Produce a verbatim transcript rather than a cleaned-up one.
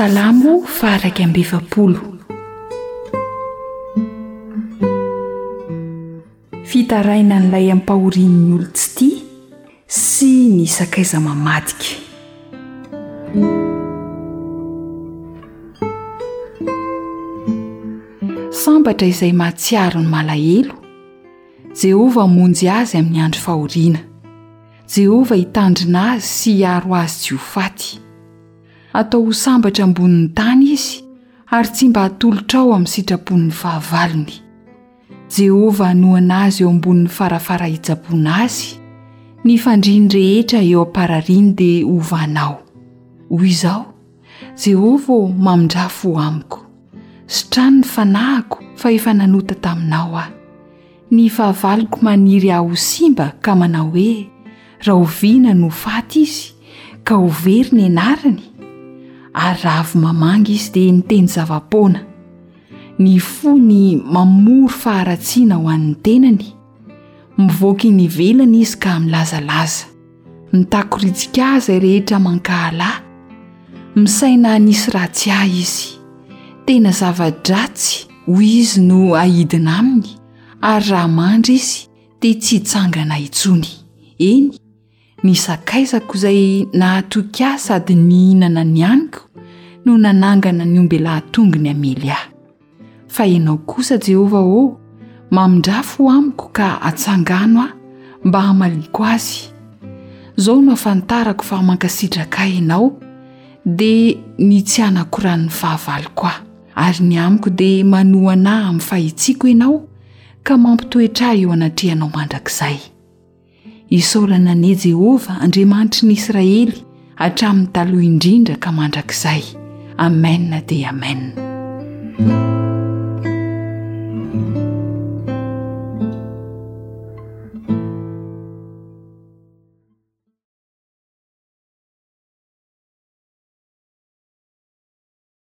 Salamo faraka ambefapolo. Fitaraina n'ilay ampahorian'ny olo tsy tia sy ny sakaiza mamadika. Sambatra izay mahatsiaro ny malahelo, Jehova hamonjy azy amin'ny andro fahoriana. Jehova hitandrina azy sy hiaro azy tsy ho faty. Atao ho sambatra ambonin'ny tany izy, ary tsy mba hatolotra ao amin'ny sitrapon'ny fahavalony. Jehova hanohana azy eo ambonin'ny farafara hitsaboana azy, ny fandriany rehetra eo amparariny dia hovanao. Hoy izao, Jehova mamindrafo amiko, sitrany ny fanahiko fa efa nanota taminao aho. Ny fahavaloko maniry aho ho simba ka manao hoe, raha oviana no faty izy, ka ho very ny anarany. Ary raha avy mamanga izy dia miteny zava-poana. Ny fo ny mamory faharatsiana ho an'ny tenany. Mivoaka iny ivelany izy ka milazalaza. Mitakoritsiaka azy rehetra mankahalahy. Misaina nisy ratsy ahy izy. Tena zava-dratsy hoy izy no ahidina aminy. Ary raha mandry izy dia tsy hitsangana intsony. Eny, ny sakaizako izay nahatoky ahy sady nihinana ny aniko no nanangana ny ombelahatongony hamely ahy. Fa ianao kosa Jehova ô, mamindrafo amiko ka hatsangano aho mba hamaliko azy. Zao no afantarako fa mankasitraka ianao dia ny tsy hanakoran'ny fahavaloko aho. Ary ny amiko dia manohana ahy amin'ny fahitsiako ianao ka mampitoetra ahy eo anatrehanao mandrakizay. Isaorana ane Jehova Andriamanitry ny Israely hatramin'ny taloha indrindra ka mandrakizay. Amen dia amen.